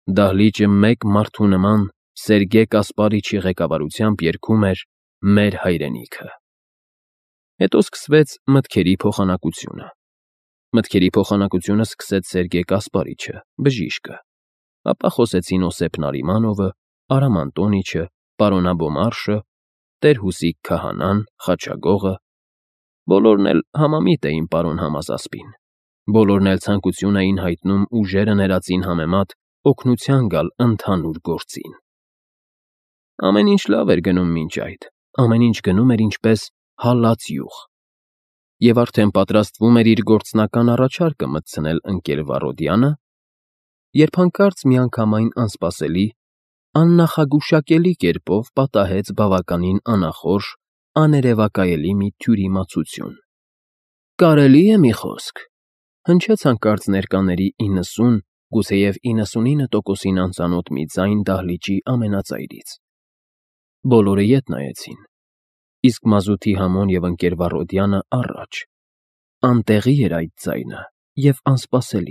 Դահլիճը մեկ մարդու նման Սերգեյ Կասպարիչի ղեկավարությամբ երգում էր «Մեր հայրենիքը»։ Հետո սկսվեց մտքերի փոխանակությունը։ Մտքերի փոխանակությունը սկսեց Սերգեյ Կասպարիչը, բժիշկը, ապա խոսեցին Օսիպ Նարիմանովը, Արամ Անտոնիչը, պարոն Աբոմարշը, տեր-Հուսիկ քահանան, խաչագողը։ Բոլորն էլ համամիտ էին պարոն Համազասպին։ Բոլորն էլ ցանկություն էին հայտնում ուժերը ներածին համեմատ օգնության գալ ընդհանուր գործին։ Ամեն ինչ լավ էր գնում մինչ այդ, ամեն ինչ գնում էր ինչպես հալած յուղ։ Եվ արդեն պատրաստվում էր իր գործնական առաջարկը մտցնել ընկեր Վառոդյանը, երբ հանկարծ միանգամայն անսպասելի, աննախագուշակելի կերպով պատահեց բավականին անախորժ, աներևակայելի մի թյուրիմացություն։ «Կարելի է մի խոսք», հնչեց հանկարծ ներկաների 90, գուցեև 99%-ին անծանոթ մի ձայն դահլիճի ամենածայրից։ Բոլորը ետ նայեցին, իսկ մազութի Համոն և ընկեր Վառոդյանը առաջ։ Անտեղի էր այդ ձայնը և անսպասելի։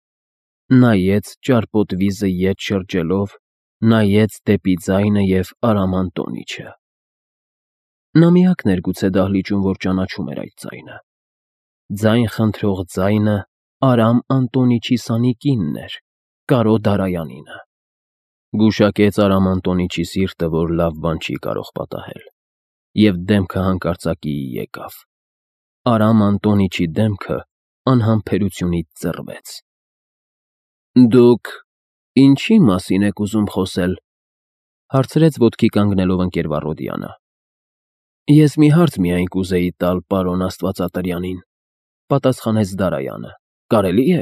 Նայեց ճարպոտ վիզը ետ շրջելով, նայեց դեպի ձայնը և Արամ Անտոնիչը։ Նա միակն էր գուցե դահլիճում, որ ճանաչում էր այդ ձայնը։ Ձայն խնդրող ձայնը Արամ Անտոնիչի սանիկինն էր, Կարո Դարայանինը։ Գուշակեց Արամ Անտոնիչի սիրտը, որ լավ բան չի կարող պատահել, և դեմքը հանկարծակիի եկավ։ Արամ Անտոնիչի դեմքը անհամբերությունից ծռվեց։ «Դուք ինչի՞ մասին եք ուզում խոսել», հարցրեց ոտքի կանգնելով ընկեր Վառոդյանը։ «Ես մի հարց միայն կուզեի տալ պարոն Աստվածատրյանին», պատասխանեց Դարայանը։ «Կարելի է»։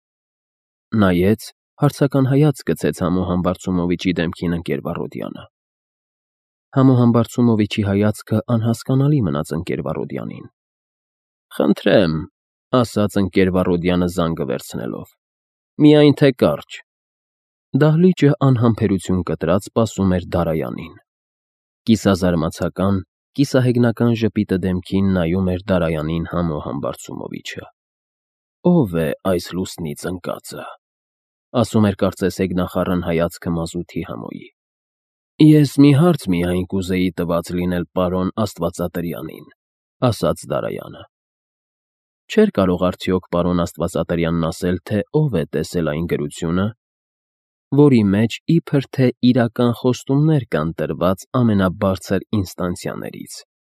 Նայեց, հարցական հայացք գցեց Համո Համբարձումովիչի դեմքին ընկեր Վառոդյանը։ Համո Համբարձումովիչի հայացքը անհասկանալի մնաց ընկեր Վառոդյանին։ «Խնդրեմ», ասաց ընկեր Վառոդյանը զանգը վերցնելով, «միայն թե կարճ»։ Դահլիճը անհամբերություն կտրած սպասում էր Դարայանին։ Կիսազարմացական, կիսահեգնական ժպիտը դեմքին նայում էր Դարայանին Համո Համբարձումովիչը։ «Ո՞վ է այս լուսնից ընկածը», ասում էր կարծես հեգնախառն հայացքը մազութի Համոյի։ «Ես մի հարց միայն կուզեի տված լինել պարոն Աստվածատրյանին», ասաց Դարայանը։ Չէր կարող արդյոք պարոն Աստվածատրյանն ասել, թե ով է տեսել այն գրությունը, որի մեջ իբր թե իրական խոստումներ կան տրված ամենաբարձր ինստանցիաներից։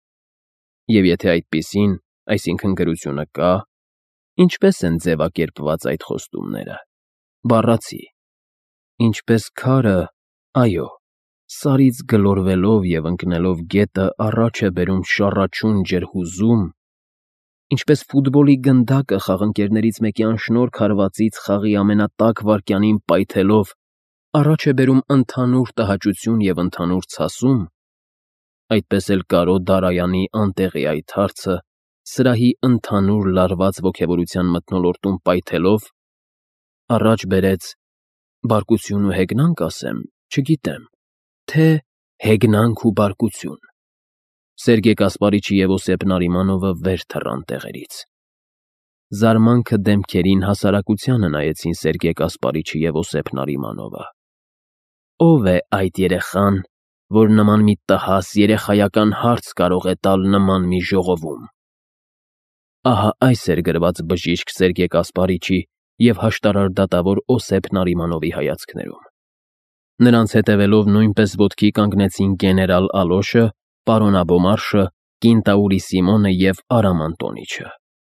Եվ եթե այդպիսին, այսինքն գրությունը կա, ինչպե՞ս են ձևակերպված այդ խոստումները, բառացի, ինչպես քարը, այո, սարից գլորվելով և ընկնելով գետը առաջ է բերում շառաչուն ջրհուզում, ինչպես ֆուտբոլի գնդակը խաղընկերներից մեկի անշնորհք հարվածից խաղի ամենատաք վայրկյանին պայթելով առաջ է բերում ընդհանուր տհաճություն և ընդհանուր ցասում, այդպես էլ Կարո Դարայանի անտեղի այդ հարցը սրահի ընդհանուր լարված ոգևորության մթնոլորտում պայթելով առաջ բերեց բարկություն ու հեգնանք ասեմ, չգիտեմ, թե հեգնանք ու բարկություն։ Սերգեյ Կասպարիչը և Օսիպ Նարիմանովը վեր թռան տեղերից։ Զարմանքը դեմքերին հասարակությանը նայեցին Սերգեյ Կասպարիչը և Օսիպ Նարիմանովը։ Ո՞վ է այդ երեխան, որ նման մի տհաս երեխայական հարց կարող է տալ նման մի ժողովում։ Ահա այս էր գրված բժիշկ Սերգեյ Կասպարիչի և հաշտարար դատավոր Օսիպ Նարիմանովի հայացքներում։ Նրանց հետևելով նույնպես ոտքի կանգնեցին գեներալ Ալոշը, պարոն Աբոմարշը, կինտաուրի Սիմոնը և Արամ Անտոնիչը։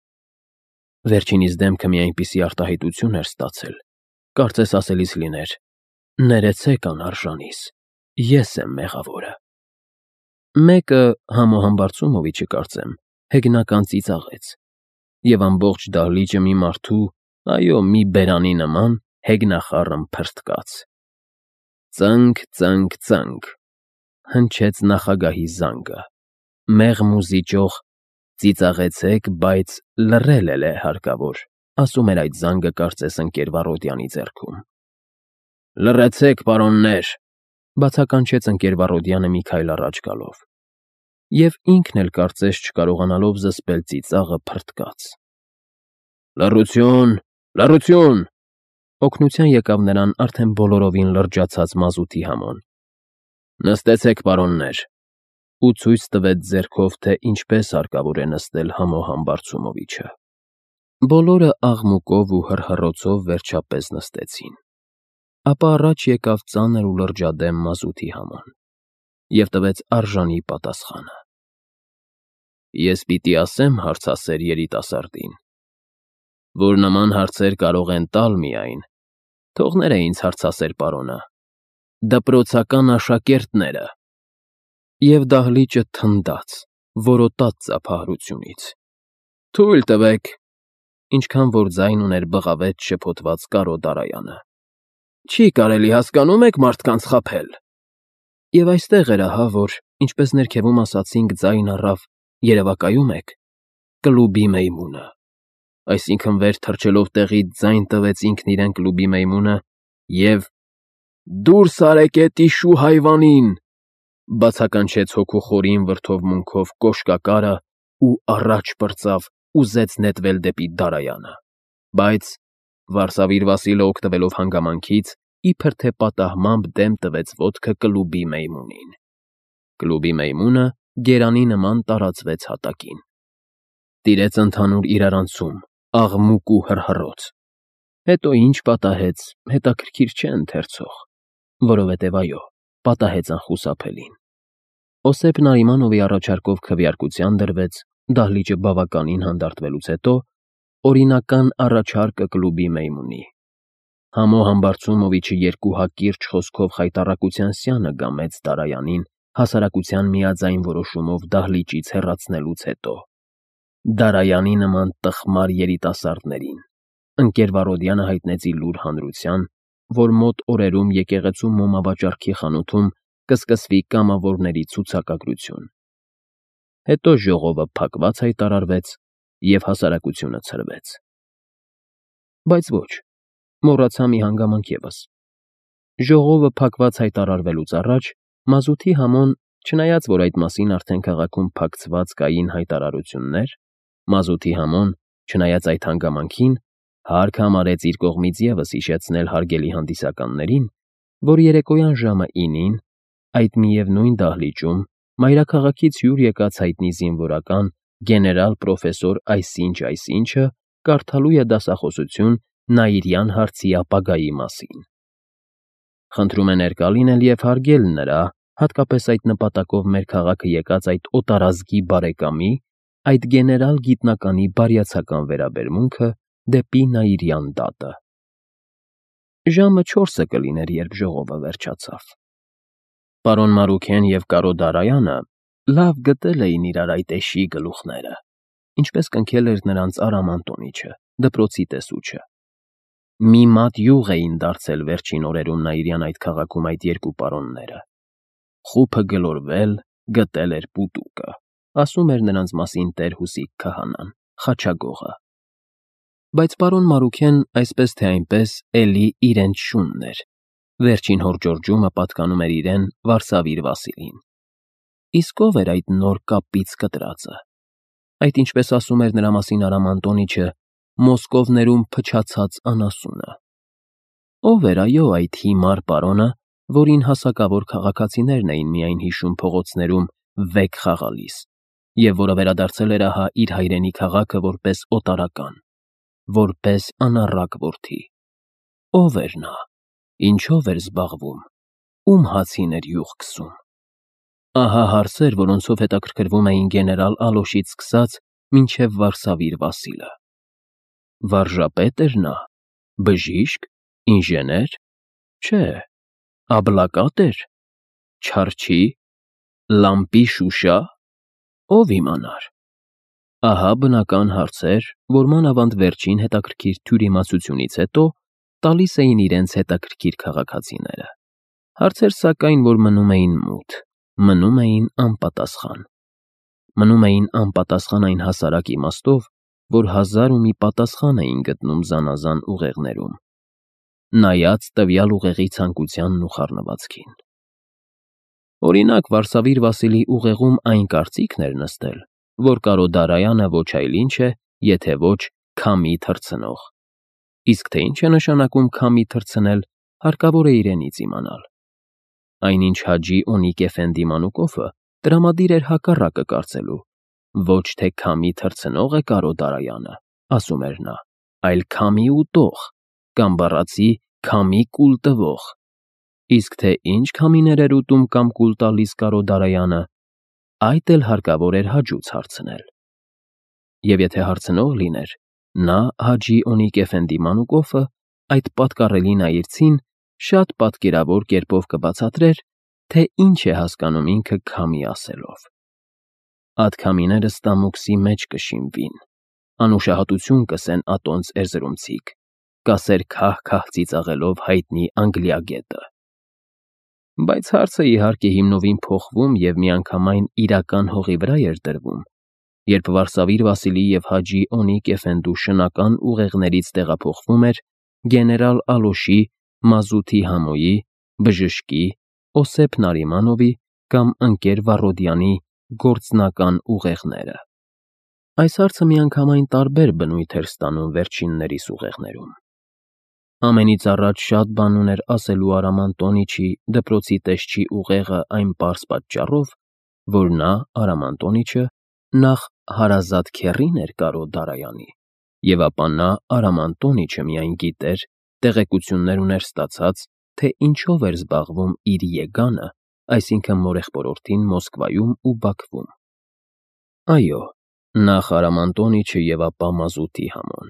Վերջինիս դեմքը մի այնպիսի արտահայտություն էր ստացել, կարծես ասելիս լիներ. «Ներեցեք անարժանիս, ես եմ մեղավորը»։ Մեկը, Համո Համբարձումովիչը կարծեմ, հեգնական ծիծաղեց, և ամբողջ դահլիճը մի մարդու, այո, մի բերանի նման հեգնախառն փռթկաց։ Ծնկ, ծնկ, ծնկ, հնչեց նախագահի զանգը, մեղմ ու զիջող «Ծիծաղեցեք, բայց լռել էլ է հարկավոր», ասում էր այդ զանգը կարծես ընկեր Վառոդյանի ձեռքում։ «Լռեցեք, պարոններ», բացականչեց ընկեր Վառոդյանը մի քայլ առաջ գալով, և ինքն էլ կարծես չկարողանալով զսպել ծիծաղը փռթկաց։ «Լռություն, լռություն», Օգնության եկավ նրան արդեն բոլորովին լրջացած մազութի համոն։ Նստեցեք, պարոններ, ու ցույց տվեց ձեռքով, թե ինչպես հարկավոր է նստել Համոհան Բարձումովիչը։ Բոլորը աղմուկով ու հռհռոցով վերջապես նստեցին։ Ապա առաջ եկավ ծանր ու լրջադեմ մազութի համոն և տվեց արժանի պատասխանը. Ես պիտի ասեմ հարցասեր երիտասարդին, որ նման հարցեր կարող են տալ միայն, թողները ինձ հարցասեր պարոնը, դպրոցական աշակերտները, և դահլիճը թնդաց, որոտաց ծափահարությունից։ Թույլ տվեք, ինչքան որ ձայն ուներ բղավեց շփոթված Կարո Դարայանը։ Չի կարելի, հասկանում եք, մարդկանց խաբել։ Եվ այստեղ էր ահա, որ, ինչպես ներքևում ասացինք, ձայն առավ, երևակայում եք, կլուբի մեյմունը, այսինքն վեր թռչելով տեղից ձայն տվեց ինքն իրեն կլուբի մեյմունը և «Դուրս արեք էդ իշու հայվանին», բացականչեց հոգու խորին վրդովմունքով կոշկակարը ու առաջ պրծավ, ուզեց նետվել դեպի Դարայանը, բայց Վարսավիր Վասիլը օգտվելով հանգամանքից, իբր թե պատահմամբ դեմ տվեց ոտքը կլուբի մեյմունին։ Կլուբի մեյմունը գերանի նման տարածվեց հատակին։ Տիրեց ընդհանուր իրարանցում, աղմուկ ու հռհռոց։ Հետո ինչ պատահեց, հետաքրքիր չէ ընթերցող, որովհետև այո, պատահեց անխուսափելին։ Օսեփ Նարիմանովի առաջարկով քվեարկության դրվեց, դահլիճը բավականին հանդարտվելուց հետո, օրինական առաջարկը կլուբի մեյմունի։ Համոհան Բարձումովիչը երկու հակիրճ խոսքով խայտառակության սյանը գամեց Դարայանին հասարակության միաձայն որոշումով դահլիճից հեռացնելուց հետո։ Դարայանի նման տխմար երիտասարդներին ընկեր Վարոդյանը հայտնեց իր լուր հանրության, որ մոտ օրերում եկեղեցու մոմավաճառքի խանութում կսկսվի կամավորների ցուցակագրություն։ Հետո ժողովը փակված հայտարարվեց և հասարակությունը ցրվեց։ Բայց ոչ, մոռացա մի հանգամանք ևս։ Ժողովը փակված հայտարարվելուց առաջ մազութի համոն, չնայած որ այդ մասին արդեն քաղաքում փակցված կային հայտարարություններ, մազութի համոն, չնայած այդ հանգամանքին, հարկ համարեց իր կողմից ևս հիշեցնել հարգելի հանդիսականներին, որ երեկոյան ժամը 9-ին այդ միևնույն դահլիճում մայրաքաղաքից հյուր եկած հայտնի զինվորական գեներալ֊պրոֆեսոր այսինչ-այսինչը կարդալու է դասախոսություն Նաիրյան հարցի ապագայի մասին։ Խնդրում է ներկա լինել և հարգել նրա, հատկապես այդ նպատակով մեր քաղաքը եկած այդ օտարազգի բարեկամի, այդ գեներալ գիտնականի բարյացակամ վերաբերմունքը դեպի Նաիրյան դատը։ Ժամը 4-ը կլիներ, երբ ժողովը վերջացավ։ Պարոն Մարուքեն և Կարո Դարայանը լավ գտել էին իրար այդ էշի գլուխները, ինչպես կնքել էր նրանց Արամ Անտոնիչը, դպրոցի տեսուչը։ Մի մատ յուղ էին դարձել վերջին օրերում Նաիրյան այդ քաղաքում այդ երկու պարոնները։ Խուփը գլորվել, գտել էր պուտուկը, ասում էր նրանց մասին տեր Հուսիկ քահանան, խաչագողը։ Բայց պարոն Մարուքեն այսպես թե այնպես էլի իրենց շունն էր, վերջին հորճորջումը պատկանում էր իրեն Վարսավիր Վասիլին։ Իսկ ով էր այդ նոր կապից կտրածը, այդ ինչպես ասում էր նրա մասին Արամ Անտոնիչը, Մոսկովներում փչացած անասունը։ Ով էր այո այդ հիմար պարոնը, որին հասակավոր քաղաքացիներն էին միայն հիշում փողոցներում վեկ խաղալիս, և որը վերադարձել էր ահա իր հայրենի քաղաքը որպես օտարական, որպես անառակ որդի։ Ով էր նա, ինչով էր զբաղվում, ում հացին էր յուղ քսում։ Ահա հարցեր, որոնցով հետաքրքրվում էին գեներալ Ալոշից սկսած մինչև Վարսավիր Վասիլը։ Վարժապետ էր նա, բժիշկ, ինժեներ, չէ, աբլակատ էր, չարչի, լամպի շուշա, ով իմանար։ Ահա բնական հարցեր, որ մանավանդ վերջին հետաքրքիր թյուրիմացությունից հետո տալիս էին իրենց հետաքրքիր քաղաքացիները։ Հարցեր, սակայն, որ մնում էին մութ, մնում էին անպատասխան։ Մնում էին անպատասխան այն հասարակ իմաստով, որ հազար ու մի պատասխան էին գտնում զանազան ուղեղներում, նայած տվյալ ուղեղի ցանկությանն ու խառնվածքին։ Օրինակ, Վարսավիր Վասիլի ուղեղում այն կարծիքն էր նստել, որ Կարո Դարայանը ոչ այլ ինչ է, եթե ոչ քամի թռցնող, Իսկ թե ինչ է նշանակում քամի թռցնել, հարկավոր է իրենից իմանալ։ Այնինչ Հաջի Օնիկ Էֆենդի մանուկովը տրամադիր էր հակառակը կարծելու. ոչ թե քամի թռցնող է Կարո Դարայանը, ասում էր նա, այլ քամի ուտող, կամ բառացի քամի կուլ տվող։ Իսկ թե ինչ քամիներ էր ուտում կամ կուլ տալիս Կարո Դարայանը, այդ էլ հարկավոր էր Հաջուց հարցնել։ Եվ եթե հարցնող լիներ, նա Հաջի Օնիկ Էֆենդի մանուկովը այդ պատկառելի նայիրցին շատ պատկերավոր կերպով կբացատրեր, թե ինչ է հասկանում ինքը քամի ասելով։ Ատ քամիները ստամոքսի մեջ կշիմվին, անուշահատություն կսեն ատոնց էրզրումցիք, կասեր քահ-քահ ծիծաղելով հայտնի Անգլիագետը։ Բայց հարցը իհարկե հիմնովին փոխվում և միանգամայն իրական հողի վրա էր դրվում, երբ Վարսավիր Վասիլի և Հաջի Օնիկ Էֆենդու շնական ուղեղներից տեղափոխվում էր գեներալ Ալոշի, Մազութի Համոյի, Բժշկի, Օսեփ Նարիմանովի կամ ընկեր Վառոդյանի գործնական ուղեղները։ Այս հարցը միանգամայն տարբեր բնույթ էր ստանում վերջիններիս ուղեղներում։ Ամենից առաջ շատ բան ուներ ասելու Արամ Անտոնիչի դպրոցի տեսչի ուղեղը այն պարզ պատճառով, որ նա, Արամ Անտոնիչը, նախ հարազատ քեռին էր Կարո Դարայանի, և ապա նա, Արամ Անտոնիչը, միայն գիտեր, տեղեկություններ ուներ ստացած, թե ինչով էր զբաղվում իր եկանը, այսինքն մորեղբորորդին Մոսկվայում ու Բաքվում։ Այո, նախ Արամ Անտոնիչը և ապա Մազութի Համոն։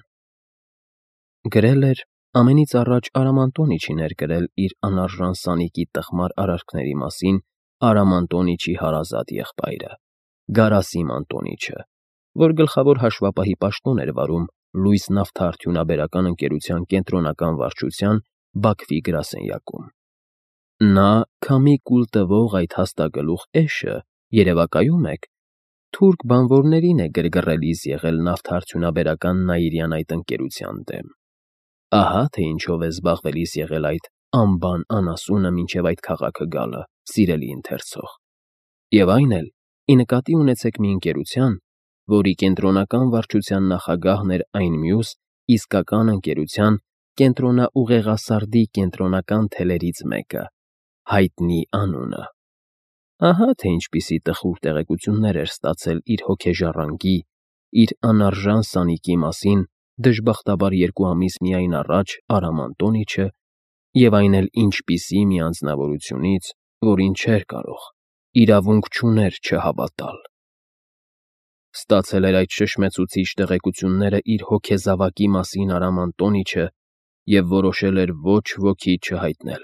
Գրել էր, ամենից առաջ Արամ Անտոնիչին էր գրել իր անարժան սանիկի տխմար արարքների մասին Արամ Անտոնիչի հարազատ եղբայրը, Գարասիմ Անտոնիչը, որ գլխավոր հաշվապահի պաշտոն էր վարում Լույս նավթարդյունաբերական ընկերության կենտրոնական վարչության Բաքվի գրասենյակում։ Նա քամի կուլ տվող այդ հաստագլուխ էշը, երևակայում եք, թուրք բանվորներին է գրգռելիս եղել նավթարդյունաբերական Նաիրյան այդ ընկերության դեմ։ Ահա թե ինչով է զբաղվելիս եղել այդ անբան անասունը մինչև այդ քաղաքը գալը, սիրելի ընթերցող։ Եվ այն էլ, ի նկատի ունեցեք մի ընկերության, որի կենտրոնական վարչության նախագահն էր այն մյուս իսկական ընկերության կենտրոնաուղեղասարդի կենտրոնական թելերից մեկը, հայտնի անունը։ Ահա թե ինչպիսի տխուր տեղեկություններ էր ստացել իր հոգեժառանգի, իր անարժան սանիկի մասին դժբախտաբար 2 ամիս միայն առաջ Արամ Անտոնիչը, և այն էլ ինչպիսի մի անձնավորությունից, որին չէր կարող, իրավունք չուներ չհավատալ։ Ստացել էր այդ շշմեցուցիչ տեղեկությունները իր հոգեզավակի մասին Արամ Անտոնիչը և որոշել էր ոչ ոքի չհայտնել։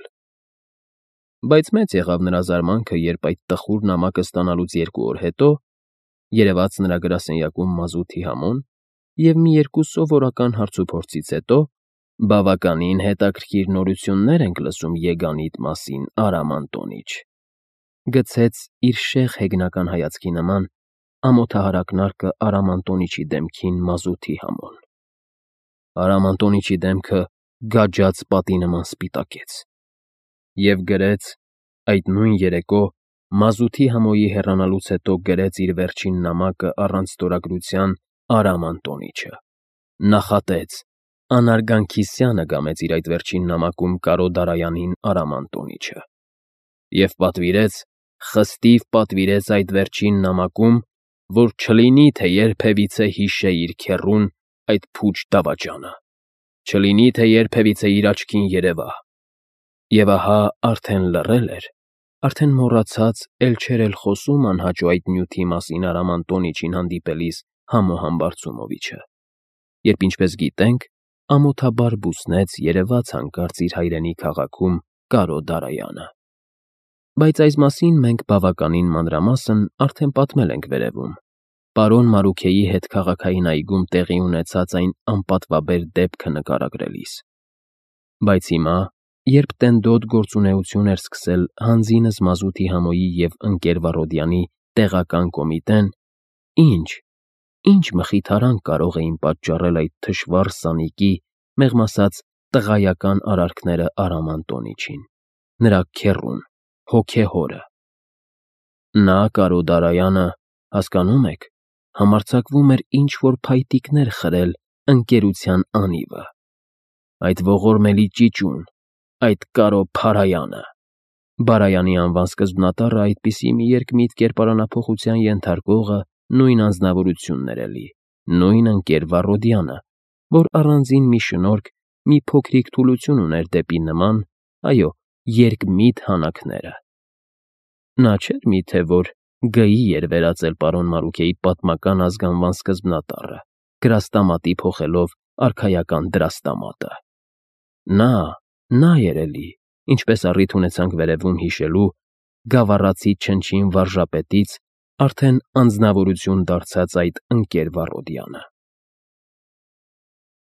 Բայց մեծ եղավ նրա զարմանքը, երբ այդ տխուր նամակը ստանալուց 2 օր հետո երևաց նրա գրասենյակում Մազութի Համոն և մի 2 սովորական հարցուփորձից հետո բավականին հետաքրքիր նորություններ ենք լսում եկանիդ մասին, Արամ Անտոնիչ, գցեց իր շեղ հեգնական հայացքի նման ամոթահար ակնարկը Արամ Անտոնիչի դեմքին Մազութի Համոն։ Արամ Անտոնիչի դեմքը գաջած պատի նման սպիտակեց և գրեց այդ նույն երեկո Մազութի Համոյի հեռանալուց հետո գրեց իր վերջին նամակը առանց ստորագրության Արամ Անտոնիչը, նախատեց, անարգանքիսյանը գամեց իր այդ վերջին նամակում Կարո Դարայանին Արամ Անտոնիչը և պատվիրեց, խստիվ պատվիրեց այդ վերջին նամակում, որ չլինի, թե երբևիցե հիշե իր քեռուն այդ փուչ դավաճանը, չլինի, թե երբևիցե իր աչքին երևա։ Եվ ահա արդեն լռել էր, արդեն մոռացած էլ չէր էլ խոսում անհաճո այդ նյութի մասին Արամ Անտոնիչին հանդիպելիս Համո Համբարձումովիչը, երբ, ինչպես գիտենք, ամոթաբար բուսնեց երևաց հանկարծ իր հայրենի քաղաքում Կարո Դարայանը։ Բայց այս մասին մենք բավականին մանրամասն արդեն պատմել ենք վերևում, պարոն Մարուքեի հետ քաղաքային այգում տեղի ունեցած այն անպատվաբեր դեպքը նկարագրելիս։ Բայց հիմա, երբ տենդոտ գործունեություն էր սկսել հանձինս Մազութի Համոյի և ընկեր Վառոդյանի տեղական կոմիտեն, ինչ մխիթարանք կարող էին պատճառել այդ թշվառ սանիկի, մեղմ ասած, տղայական արարքները Արամ Անտոնիչին, նրա քեռուն, հոգեհորը։ Նա, Կարո Դարայանը, հասկանո՞ւմ եք, համարձակվում էր ինչ-որ փայտիկներ խրել ընկերության անիվը, այդ ողորմելի ճիճուն, այդ կարո Փարայանը։ Բարայանի անվան սկզբնատառը այդպիսի մի երկմիտ կերպարանափոխության ենթարկողը նույն անձնավորությունն էր էլի, նույն ընկեր Վառոդյանը, որ առանձին մի շնորհք, մի փոքրիկ թուլություն ուներ դեպի նման, այո, երկմիտ հանակները։ Նա չէր միթե որ Գ-ի էր վերածել պարոն Մարուքեի պատմական ազգանվան սկզբնատառը, գրաստամատի փոխելով արքայական դրաստամատը։ Նա էր էլի, ինչպես առիթ ունեցանք վերևում հիշելու, գավառացի չնչին վարժապետից արդեն անձնավորություն դարձած այդ ընկեր Վառոդյանը։